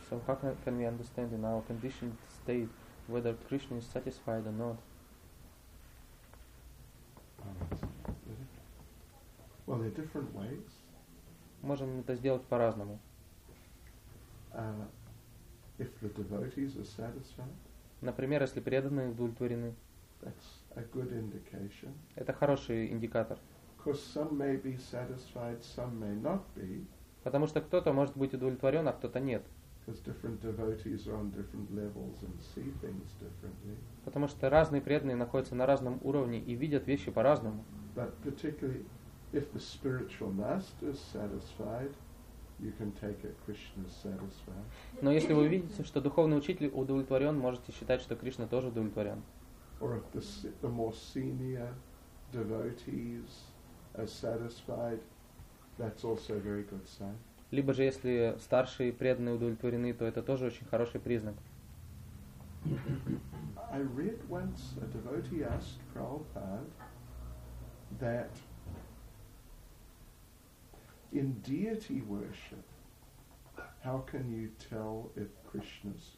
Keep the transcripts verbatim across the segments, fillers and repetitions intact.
So how can, can we understand in our conditioned state whether Krishna is satisfied or not? Well, there are different ways. Можем это сделать по-разному. Uh, if the devotees are satisfied, Например, если преданные удовлетворены, that's a good indication. это хороший индикатор. Of course, some may be satisfied, some may not be. Потому что кто-то может быть удовлетворен, а кто-то нет. Because different devotees are on different levels and see things differently. Потому что разные преданные находятся на разном уровне и видят вещи по-разному. But particularly if the spiritual master is satisfied, you can take it Krishna is satisfied. Но если вы видите, что духовный учитель удовлетворен, можете считать, что Кришна тоже удовлетворен. Or if the, the more senior devotees are satisfied, that's also a very good sign. Либо же, если старшие преданные удовлетворены, то это тоже очень хороший признак. I read once a devotee asked Prabhupada that in deity worship, how can you tell if Krishna's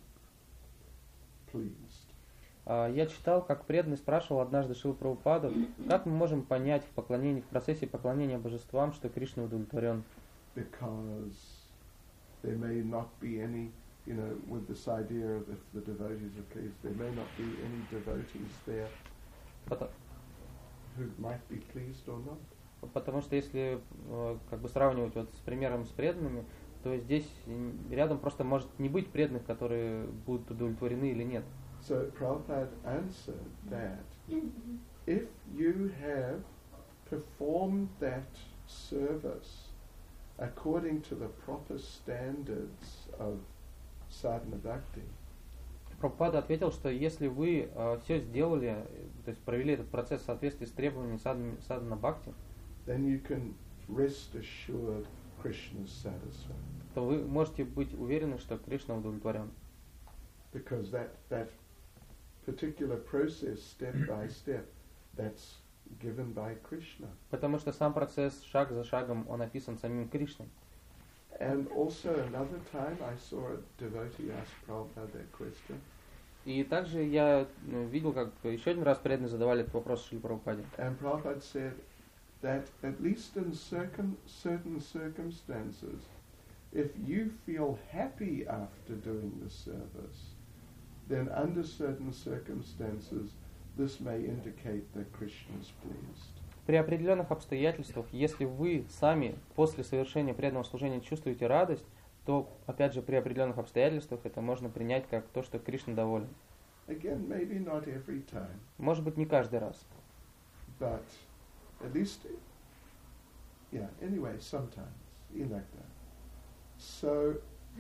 pleased? Uh, я читал, как преданный спрашивал однажды Шрилу Прабхупаду, как мы можем понять в поклонении, в процессе поклонения божествам, что Кришна удовлетворен. Because there may not be any, you know, with this idea of if the devotees are pleased, there may not be any devotees there Потому, who might be pleased or not. потому что если uh, как бы сравнивать вот с примером с преданными, то здесь рядом просто может не быть преданных, которые будут удовлетворены или нет. So Prabhupada answered that if you have performed that service according to the proper standards of sadhana bhakti, Прабхупада ответил, что если вы uh, все сделали, то есть провели этот процесс в соответствии с требованиями садхана, садхана бхакти, then you can rest assured Krishna is satisfied. то вы можете быть уверены, что Кришна удовлетворен. Because that, that particular process, step by step, that's given by Krishna. Потому что сам процесс, шаг за шагом, он описан самим Кришной. And also another time I saw a devotee ask Prabhupada that question. И также я ну, видел, как еще один раз преданные задавали этот вопрос Шриле Прабхупаде. And Prabhupada said that at least in circum, certain circumstances, if you feel happy after doing the service, then under certain circumstances, this may indicate that Krishna is pleased. При определенных обстоятельствах, если вы сами после совершения преданного служения чувствуете радость, то, опять же, при определенных обстоятельствах это можно принять как то, что Кришна доволен. Again, maybe not every time, Может быть, не каждый раз. but at least, yeah, anyway, sometimes, inakta. So,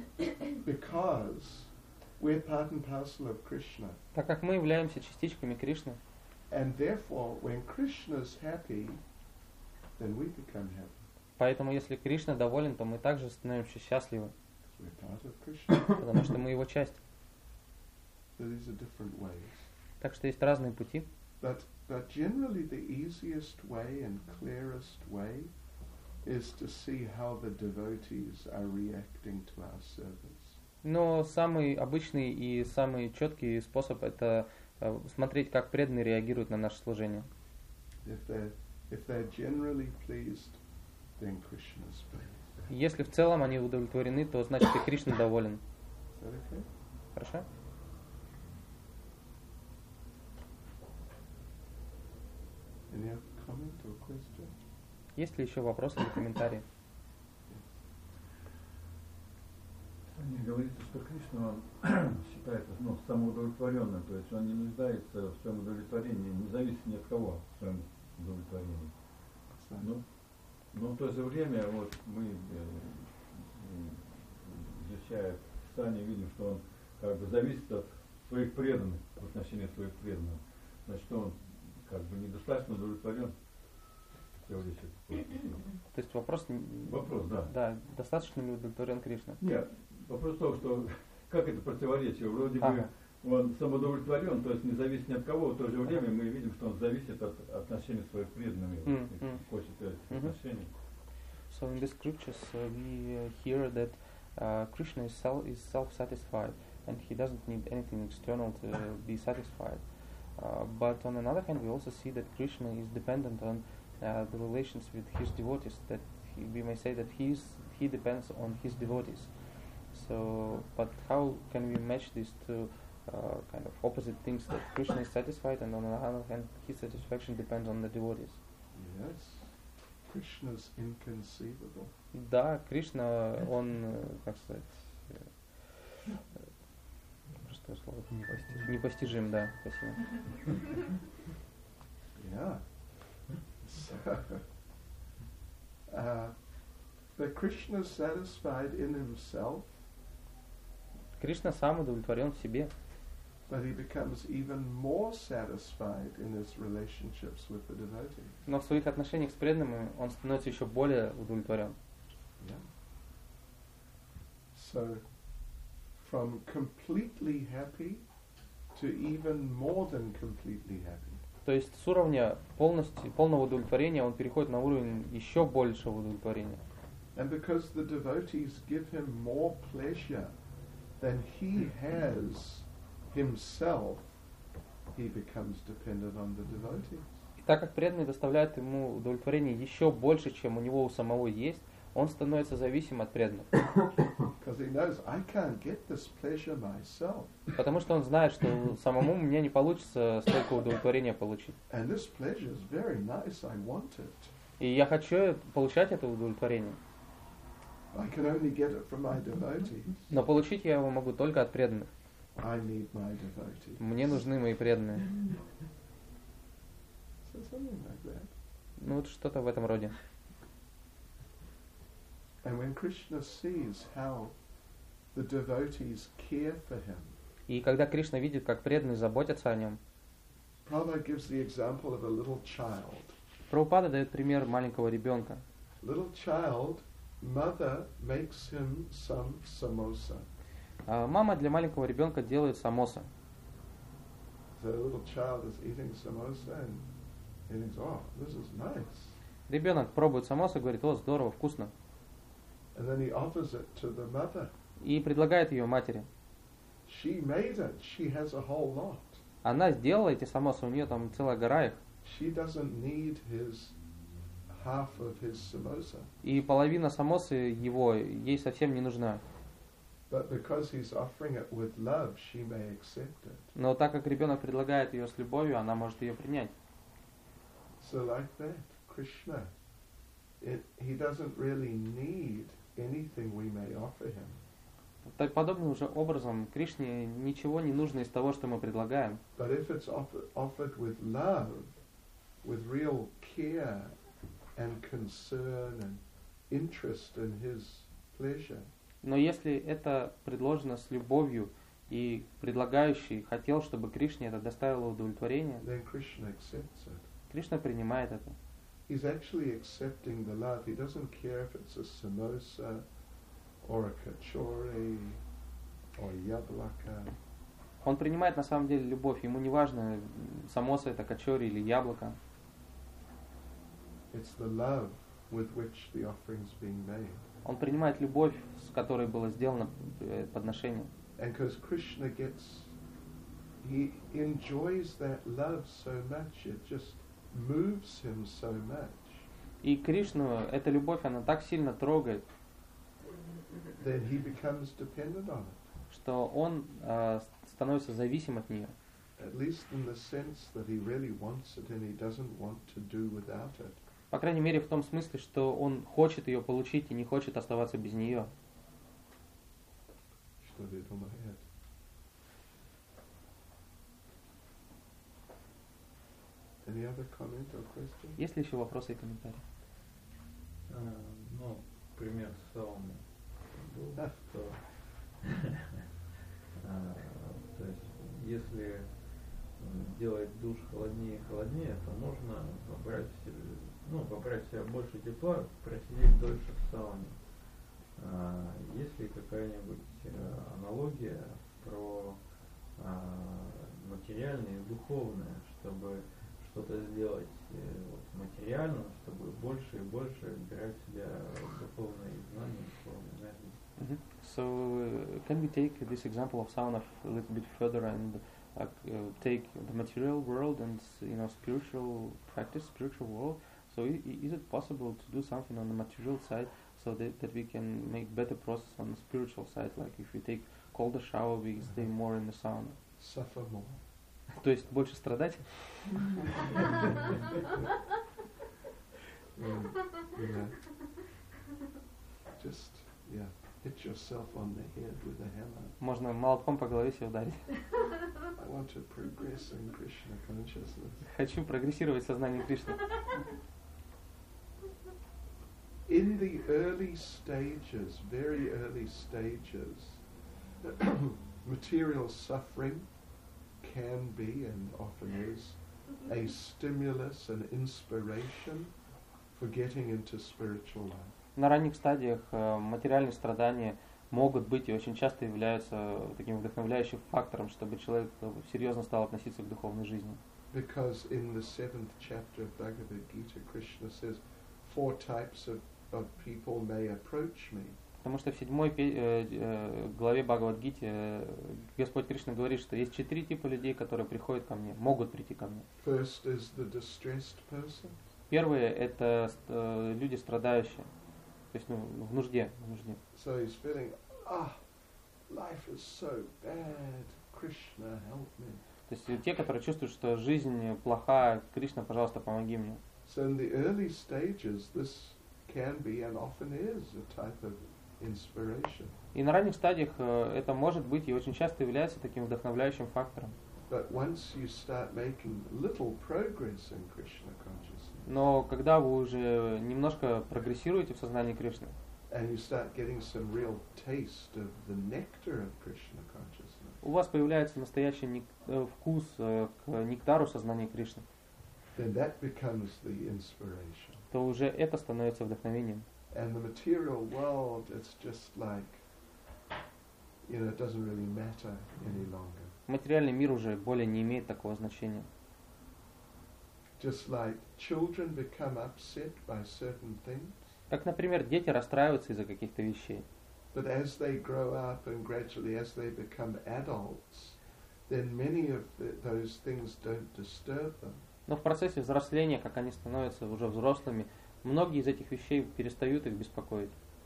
because we're part and parcel of Krishna, Так как мы являемся частичками Кришны, and therefore, when Krishna is happy, then we become happy. поэтому если Кришна доволен, то мы также становимся счастливы, We're part of Krishna. потому что мы его часть. So these are different ways. Так что есть разные пути. But, but generally the easiest way and clearest way is to see how the devotees are reacting to our service. Но самый обычный и самый четкий способ это э, смотреть, как преданные реагируют на наше служение. If they're, if they're generally pleased, then Krishna is pleased. Если в целом они удовлетворены, то значит и Кришна доволен. Is that okay? Хорошо? Any other comment or question? Есть ли еще вопросы или комментарии? Не говорится, что Кришна он считается ну, самоудовлетворенным, то есть он не нуждается в своем удовлетворении, не зависит ни от кого в своем удовлетворении. Ну, но в то же время вот мы, э, изучая Писание, видим, что он как бы зависит от своих преданных, в отношении своих преданных. Значит, он как бы недостаточно удовлетворен. То есть вопрос... Вопрос, да. Да, достаточно ли удовлетворен Кришна? Нет, вопрос в том, что как это противоречие, вроде ага. бы он самоудовлетворен, то есть не зависит ни от кого, в то же время мы видим, что он зависит от отношений своих преданных, mm -hmm. хочет этих mm -hmm. отношений. So in the scriptures uh, we uh, hear that uh, Krishna is, self, is self-satisfied and he doesn't need anything external to be satisfied. Uh, but on another hand, we also see that Krishna is dependent on uh, the relations with his devotees. That he, we may say that he's, he depends on his devotees. So, but how can we match these two uh, kind of opposite things? That Krishna is satisfied, and on the other hand, his satisfaction depends on the devotees. Yes, Krishna's inconceivable. Да, Кришна, он, э, как сказать, э, простое слово, непостижим, непостижим, да, спасибо. Yeah. So, uh, but Krishna is satisfied in himself, Кришна сам удовлетворен в себе, but he becomes even more satisfied in his relationships with the devotees. но в своих отношениях с преданными он становится еще более удовлетворен. Yeah. So, from completely happy to even more than completely happy. То есть с уровня полностью, полного удовлетворения он переходит на уровень еще большего удовлетворения. And because the devotees give him more pleasure than he has himself, he becomes dependent on the devotees. И так как преданные доставляют ему удовлетворение еще больше, чем у него у самого есть, он становится зависим от преданных. Because he knows, I can't get this pleasure myself. Потому что он знает, что самому мне не получится столько удовлетворения получить. And this pleasure is very nice, I want it. И я хочу получать это удовлетворение. I can only get it from my devotees. Но получить я его могу только от преданных. I need my devotees. Мне нужны мои преданные. So something like that. Ну вот что-то в этом роде. And when Krishna sees how the devotees care for him, И когда Кришна видит, как преданные заботятся о нем, Prabhupada gives the example of a little child. Прабхупада дает пример маленького ребенка. Little child, mother makes him some samosa. А мама для маленького ребенка делает самоса. The little child is eating samosa and he thinks, oh, this is nice. Ребенок пробует самосу и говорит: о, здорово, вкусно. And then he offers it to the mother. И предлагает ее матери. She made it. She has a whole lot. Она сделала эти самосы, у нее там целая гора их. She doesn't need his half of his samosa. И половина самосы его ей совсем не нужна. But because he's offering it with love, she may accept it. Но так как ребенок предлагает ее с любовью, она может ее принять. So like that, Krishna, it, he doesn't really need anything we may offer him. Так подобным же образом Кришне ничего не нужно из того, что мы предлагаем. But if it's offer, offered with love, with real care and concern and interest in his pleasure, Но если это предложено с любовью и предлагающий хотел, чтобы Кришне это доставило удовлетворение, then Krishna accepts it. Кришна принимает это. He's actually accepting the love. He doesn't care if it's a samosa or a kachori or yablaka. Он принимает на самом деле любовь. Ему не важно, самоса это качори или яблоко. It's the love with which the offering's being made. Он принимает любовь, с которой было сделано э, подношение. And because Krishna gets, he enjoys that love so much, it just moves him so much. И Кришну эта любовь, она так сильно трогает, Then he becomes dependent on it. что он э, становится зависим от нее. At least in the sense that he really wants it and he doesn't want to do without it. По крайней мере, в том смысле, что он хочет ее получить и не хочет оставаться без нее. Что я думаю? Any other comment or question? Есть ли еще вопросы и комментарии? А, ну, пример с сауной был, Да. что а, то есть, если делать душ холоднее и холоднее, то можно побрать, ну, побрать себе больше тепла, просидеть дольше в сауне. А, есть ли какая-нибудь а, аналогия про а, материальное и духовное, чтобы что-то сделать э, вот, материально, чтобы больше и больше вбирать в себя духовные знания, духовные энергии? Mm-hmm. So uh, can we take this example of sauna a little bit further and uh, uh, take the material world and you know spiritual practice, spiritual world? So I- is it possible to do something on the material side so that, that we can make better process on the spiritual side? Like if we take colder shower, we mm-hmm. stay more in the sauna. Suffer more. То есть больше страдать? um, yeah. Just yeah, hit yourself on the head with a hammer. Можно молотком по голове себе ударить. I want to progress in Krishna consciousness. Хочу прогрессировать в сознании Кришны. In the early stages, very early stages, material suffering can be and often is a stimulus and inspiration for getting into spiritual life. На ранних стадиях э, материальные страдания могут быть и очень часто являются таким вдохновляющим фактором, чтобы человек э, серьезно стал относиться к духовной жизни. Because in the seventh chapter of Bhagavad Gita, Krishna says, four types of, of people may approach me. Потому что в седьмой пе- э, э, главе Бхагавад-гите э, Господь Кришна говорит, что есть четыре типа людей, которые приходят ко мне, могут прийти ко мне. First is the distressed person. Первые это э, люди страдающие, то есть ну, в нужде, в нужде. So he's feeling, ah, life is so bad. Krishna, help me. То есть те, которые чувствуют, что жизнь плоха, Кришна, пожалуйста, помоги мне. So in the early stages, this can be and often is a type of inspiration. И на ранних стадиях э, это может быть и очень часто является таким вдохновляющим фактором. But once you start making little progress in Krishna consciousness, Но когда вы уже немножко прогрессируете в сознании Кришны, and you start getting some real taste of the nectar of Krishna consciousness, у вас появляется настоящий нек- э, вкус э, к нектару сознания Кришны, then that becomes the inspiration. то уже это становится вдохновением. And the material world, it's just like, you know, it doesn't really matter any longer. Материальный мир уже более не имеет такого значения. Just like children become upset by certain things, Как, например, дети расстраиваются из-за каких-то вещей. but as they grow up and gradually as they become adults, then many of the, those things don't disturb them. Но в процессе взросления, как они становятся уже взрослыми, многие из этих вещей перестают их беспокоить.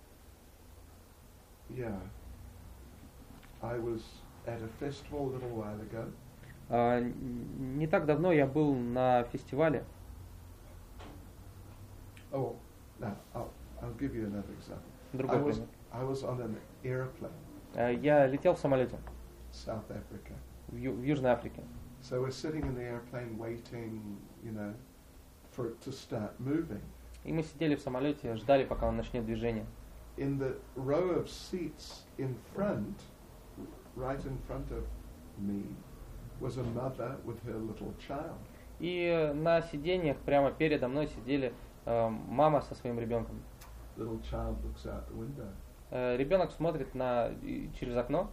Yeah. I was at a festival a little while ago, А, н- не так давно я был на фестивале. oh, no, I'll, I'll give you another example. I Другой was, пример. I was on an airplane, А, я летел в самолете South Africa. в, Ю- в Южной Африке. So we're sitting in the airplane waiting, you know, for it to start moving. И мы сидели в самолете, ждали, пока он начнет движение. In the row of seats in front, right in front of me, was a mother with her little child. И на сиденьях прямо передо мной сидели э, мама со своим ребенком. Little child looks out the window. Э, ребенок смотрит на, и- через окно.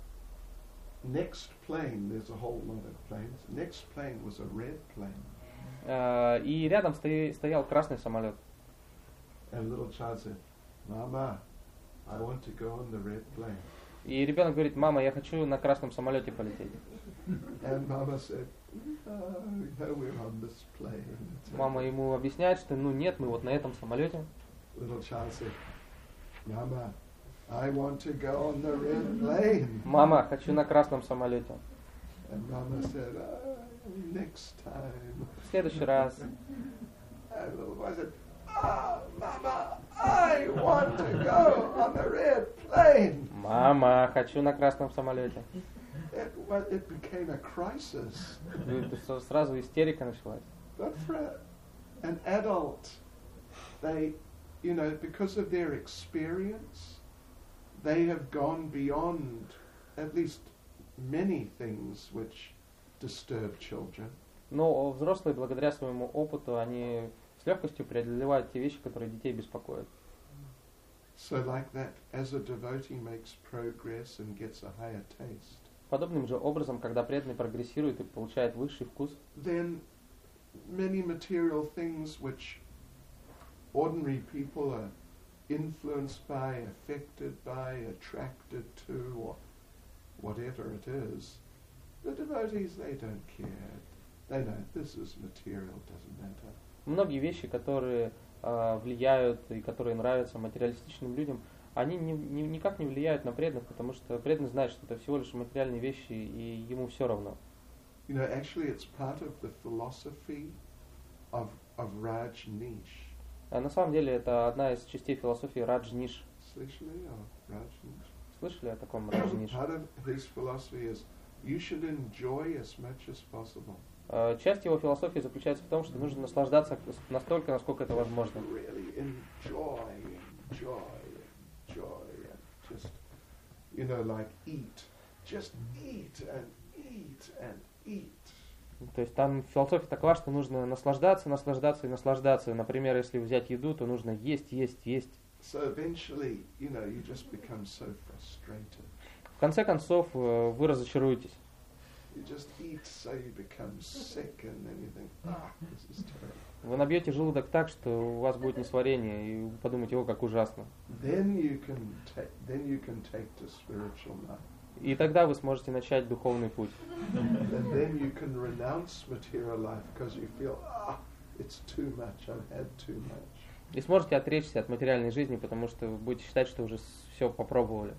Next plane, there's a whole lot of planes. Next plane was a red plane. Э, и рядом стои- стоял красный самолет. And little child said, Mama, I want to go on the red plane. И ребенок говорит: мама, я хочу на красном самолете полететь. And Mama said, no, no, we're on this plane. Мама ему объясняет, что ну нет, мы вот на этом самолете. Little child said, Mama, I want to go on the red plane. Мама, хочу на красном самолете. And Mama said, oh, next time. В следующий раз. And little boy said, oh, Mama, I want to go on the red plane. Мама, хочу на красном самолете. It, well, it became a crisis. И это сразу истерика началась. But for a, an adult, they, you know, because of their experience, they have gone beyond at least many things which disturb children. Но взрослые, благодаря своему опыту, они с легкостью преодолевают те вещи, которые детей беспокоят. So like that, as a devotee makes progress and gets a higher taste, Подобным же образом, когда преданный прогрессирует и получает высший вкус, then many material things which ordinary people are influenced by, affected by, attracted to, or whatever it is. The devotees, they don't care. They know this is material, doesn't matter. Многие вещи, которые э, влияют и которые нравятся материалистичным людям, они ни, ни, никак не влияют на преданных, потому что преданный знает, что это всего лишь материальные вещи, и ему все равно. You know, actually it's part of the philosophy of, of Rajneesh. А на самом деле это одна из частей философии Раджниш. Слышали о Rajneesh? Слышали о таком Раджниш? Part of his philosophy is you should enjoy as much as possible. Uh, часть его философии заключается в том, что нужно наслаждаться настолько, насколько это возможно. Really enjoy, enjoy, enjoy, and just, you know, like eat. Just eat and eat and eat. То есть там философия такова, что нужно наслаждаться, наслаждаться и наслаждаться. Например, если взять еду, то нужно есть, есть, есть. So eventually, you know, you just become so frustrated. В конце концов, вы разочаруетесь. You just eat so you become sick and then you think, ah, this is terrible. Вы набьете желудок так, что у вас будет несварение, и вы подумаете, о, как ужасно. Then you can take, then you can take to spiritual life. И тогда вы сможете начать духовный путь. And then you can renounce material life because you feel, ah, it's too much, I've had too much. И сможете отречься от материальной жизни, потому что вы будете считать, что уже все попробовали.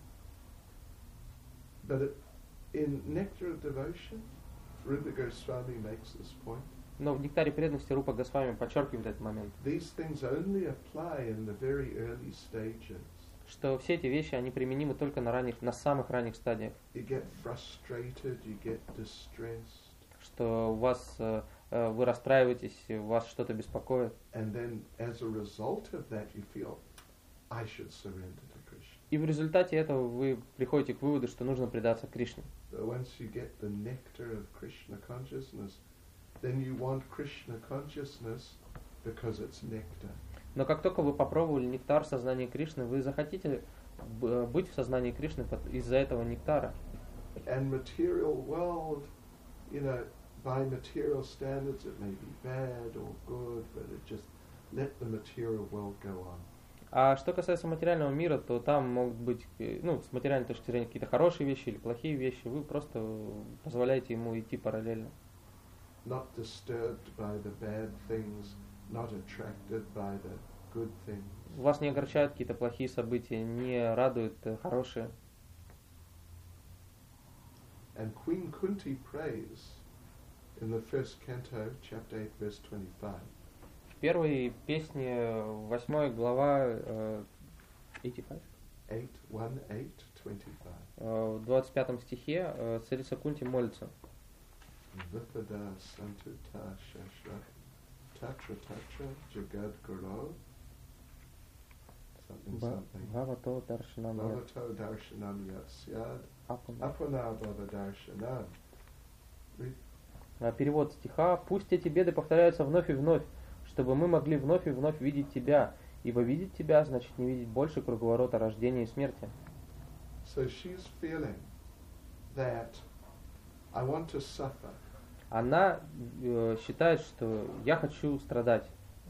But it, in Nectar of Devotion, Rupa Goswami makes this point. Но в нектаре преданности Рупа Госвами подчеркивает этот момент, These things only apply in the very early stages. что все эти вещи, они применимы только на ранних, на самых ранних стадиях. You get frustrated, you get distressed, Что у вас, э, э, вы расстраиваетесь, вас что-то беспокоит. and then as a result of that you feel, I should surrender to Krishna. И в результате этого вы приходите к выводу, что нужно предаться Кришне. So once you get the nectar of Krishna consciousness, then you want Krishna consciousness because it's nectar. Но как только вы попробовали нектар сознания Кришны, вы захотите б- быть в сознании Кришны под- из-за этого нектара. And material world, you know, by material standards it may be bad or good, but it just let the material world go on. А что касается материального мира, то там могут быть, э, ну, с материальной точки зрения, какие-то хорошие вещи или плохие вещи. Вы просто позволяете ему идти параллельно. Not disturbed by the bad things, not attracted by the good things. Вас не огорчают какие-то плохие события, не радуют э, хорошие. And Queen Kunti prays in the first canto, chapter eight, verse twenty-five. В первой песне, восьмой глава, э, восемьдесят пять, eight, one, eight, twenty-five. э, в двадцать пятом стихе э, царица Кунти молится. Vipada santuta shashra tatra tatra jagad guru. Something, something. Бхавато даршанам ят Bhavato darshanam yat syad апана. apana bhava darshanam. А, Перевод стиха: «Пусть эти беды повторяются вновь и вновь, чтобы мы могли вновь и вновь видеть Тебя, ибо видеть Тебя значит не видеть больше круговорота рождения и смерти». So she's feeling that I want to suffer. Она э, считает, что я хочу страдать,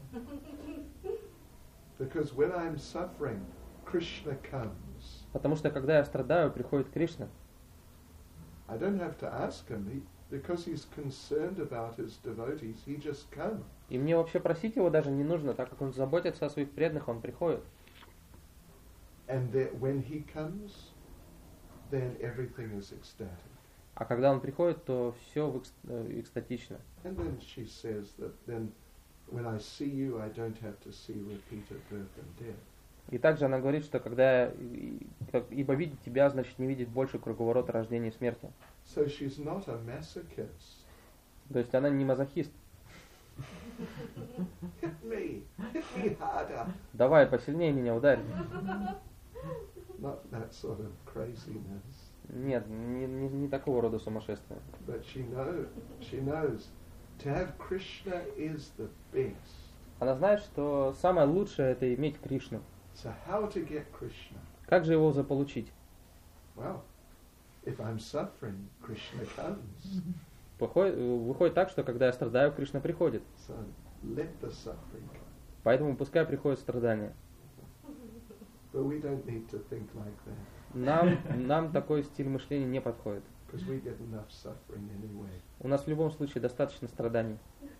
Because when I'm suffering, Krishna comes. потому что когда я страдаю, приходит Кришна. I don't have to ask him. He, because he's concerned about his devotees, he just comes. И мне вообще просить его даже не нужно, так как он заботится о своих преданных, он приходит. And that when he comes, then everything is ecstatic. А когда он приходит, то все в экс- э, экстатично. And then she says that then when I see you, I don't have to see repeated birth and death. И также она говорит, что когда я- и- как- ибо видеть тебя, значит не видеть больше круговорота рождения и смерти. So she's not a masochist. То есть она не мазохист. Hit me, hit me harder. Давай, посильнее меня ударь. Not that sort of craziness. Нет, не, не, не такого рода сумасшествие. But she knows, she knows to have Krishna is the best. Она знает, что самое лучшее это иметь Кришну. So how to get Krishna? Как же его заполучить? Well, if I'm suffering, Krishna comes. Выходит, выходит так, что когда я страдаю, Кришна приходит. So let the suffering come. Поэтому пускай приходит страдание. But we don't need to think like that. Нам, нам такой стиль мышления не подходит. Because we get enough suffering anyway. У нас в любом случае достаточно страданий.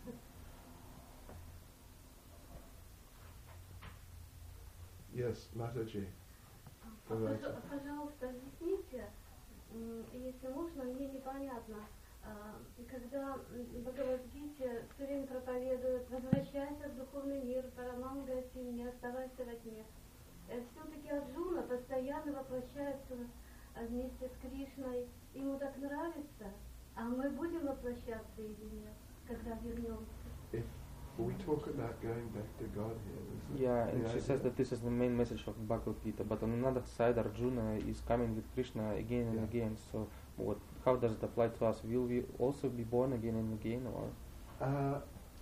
Yes, Mataji. Пожа- Пожалуйста, объясните, м, если можно, мне непонятно. А, Когда м, в Бхагавад-гите все время проповедуют: возвращайся в духовный мир, парамангати, не оставайся во тьме. Все-таки Арджуна постоянно воплощается а, вместе с Кришной. Ему так нравится, а мы будем воплощаться или нет, когда вернемся? If we talk about going back to Godhead, isn't Yeah, it? and The she idea. says that this is the main message of Bhagavad Gita. But on another side, Arjuna is coming with Krishna again and Yeah. again. So, what? How does it apply to us? Will we also be born again and again, or? Uh,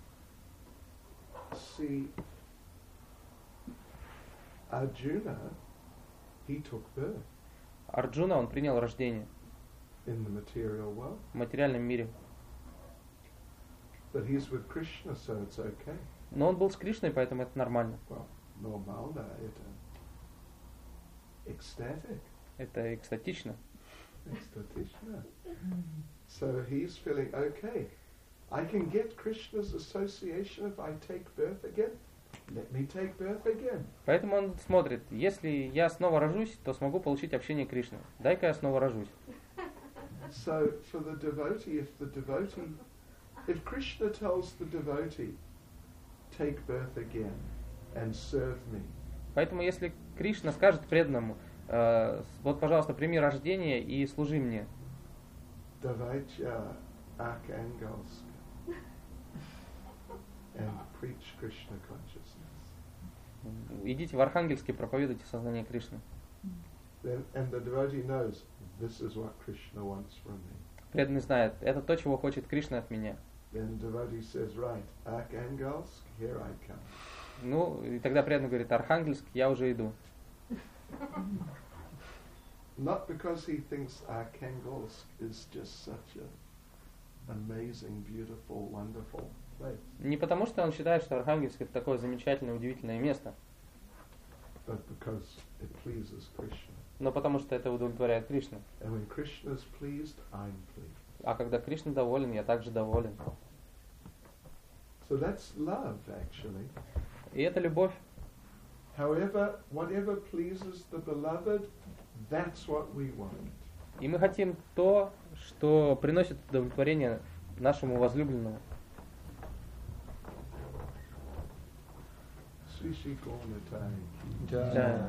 see, Arjuna, he took birth Арджуна, он принял рождение in the material world, в материальном мире. but he's with Krishna, so it's okay. Но он был с Кришной, поэтому это нормально. Well, normalna, это ecstatic, Это экстатично. ecstatishna. So he's feeling okay. I can get Krishna's association if I take birth again. Let me take birth again. Поэтому он смотрит, если я снова рожусь, то смогу получить общение Кришны. Дай-ка я снова рожусь. So for the devotee, if the devotee, if Krishna tells the devotee, take birth again and serve me, Поэтому если Кришна скажет преданному, э, вот, пожалуйста, прими рождение и служи мне, Davaitya Arkangelsk, and preach Krishna consciousness, идите в Архангельск и проповедуйте сознание Кришны. then and the devotee knows this is what Krishna wants from me. Преданный знает, это то, чего хочет Кришна от меня. Then devotee says, right, Arkangelsk, here I come. Ну, и тогда преданный говорит, Архангельск, я уже иду. Not because he thinks Arkangelsk is just such an amazing, beautiful, wonderful place, Не потому, что он считает, что Архангельск это такое замечательное, удивительное место, but because it pleases Krishna. но потому что это удовлетворяет Кришну. And when Krishna is pleased, I'm pleased. А когда Кришна доволен, я также доволен. So that's love, actually. И это любовь. However, whatever pleases the beloved, that's what we want. И мы хотим то, что приносит удовлетворение нашему возлюбленному. Sri Sri Gauratai. Да.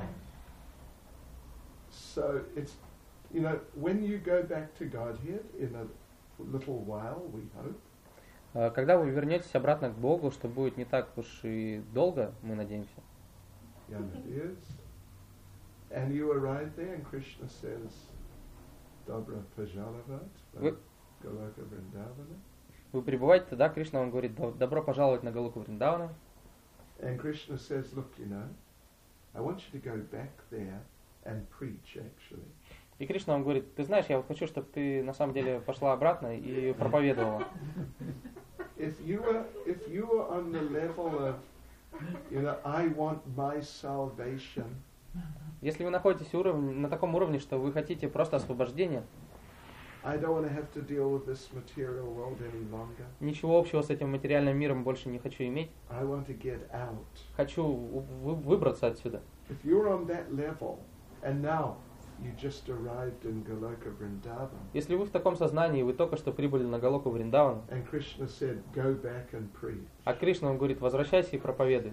So it's, you know, when you go back to Godhead in a little while, we hope, А Когда вы вернетесь обратно к Богу, что будет не так уж и долго, мы надеемся, yeah, it is, and you arrive there and Krishna says, Dobra Pajalavat, Вы- Goloka Vrindavana, вы прибываете тогда, Кришна вам говорит, «До- добро пожаловать на Галоку Вриндавана. and Krishna says, look, you know, I want you to go back there and preach, actually. И Кришна вам говорит, ты знаешь, я вот хочу, чтобы ты на самом деле пошла обратно и проповедовала. If you were, if you were on the level of, you know, I want my salvation, Если вы находитесь уровень, на таком уровне, что вы хотите просто освобождения, I don't want to have to deal with this material world any longer. ничего общего с этим материальным миром больше не хочу иметь, I want to get out. хочу вы- выбраться отсюда. If you're on that level, and now you just arrived in Goloka Vrindavan, Если вы в таком сознании, вы только что прибыли на Галоку Вриндавану, and Krishna said, go back and preach. а Кришна вам говорит, возвращайся и проповедуй.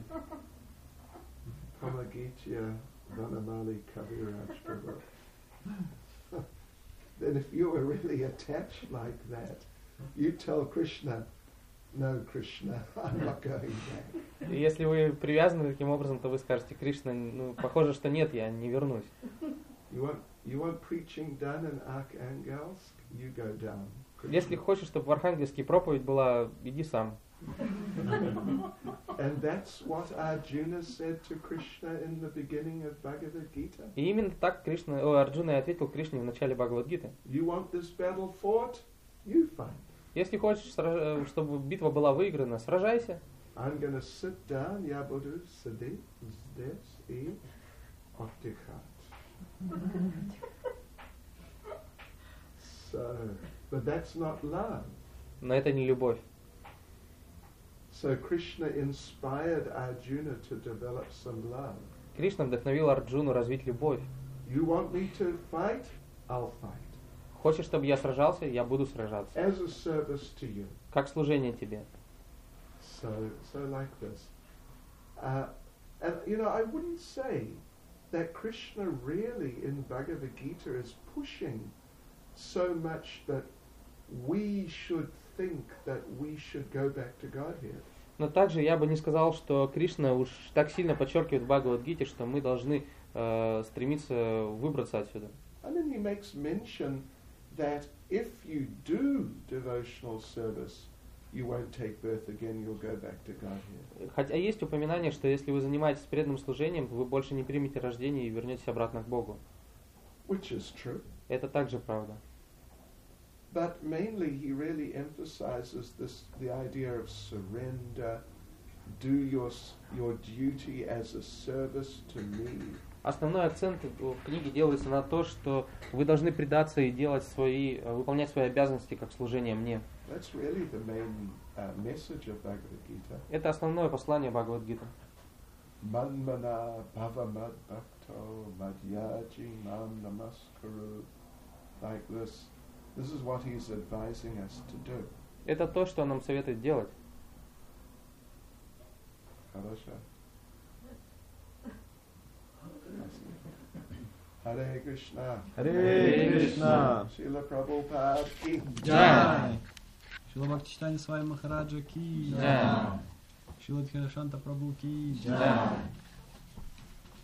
Pramagitya Vanamali Kaviraj Prabhu. Then if you were really attached like that, you tell Krishna, no Krishna, I'm not going back. И если вы привязаны таким образом, то вы скажете, Кришна, ну, похоже, что нет, я не вернусь. You want, you want preaching done in Arkangelsk? You go down. Если хочешь, чтобы в Архангельске проповедь была, иди сам. And that's what Arjuna said to Krishna in the beginning of Bhagavad Gita. И именно так Кришна, о, Арджуна и ответил Кришне в начале Бхагавад-гиты. You want this battle fought? You fight. Если хочешь, сраж- чтобы битва была выиграна, сражайся. I'm going to sit down, я буду сидеть здесь и Отдыхать. So, but that's not love. Но это не любовь. So Krishna inspired Arjuna to develop some love. Кришна вдохновил Арджуну развить любовь. You want me to fight? I'll fight. Хочешь, чтобы я сражался? Я буду сражаться. As a service to you. Как служение тебе. So, so like this. Uh, and, you know, I wouldn't say that Krishna really in Bhagavad Gita is pushing so much that we should think that we should go back to Godhead. Но также я бы не сказал, что Кришна уж так сильно подчеркивает в Бхагавад-гите, что мы должны э, стремиться выбраться отсюда. And then he makes mention that if you do devotional service, you won't take birth again, you'll go back to Godhead. Хотя есть упоминание, что если вы занимаетесь преданным служением, вы больше не примете рождение и вернетесь обратно к Богу. Which is true. Это также правда. But mainly he really emphasizes this, the idea of surrender, do your, your duty as a service to me. Основной акцент в книге делается на то, что вы должны предаться и делать свои, выполнять свои обязанности как служение мне. That's really the main uh, message of Bhagavad Gita. Это основное послание Бхагавад-гиты. Manmana bhavamad bhakto madhyaji mam namaskaru. Like this. This is what he's advising us to do. Это то, что он нам советует делать. Хорошо. Hare Krishna. Hare Krishna. Srila Prabhupada ki Jai. Шрила Бхактичитания Свами Махараджа ки Jai. Шрила Дхирашанта Прабhu ки Jai.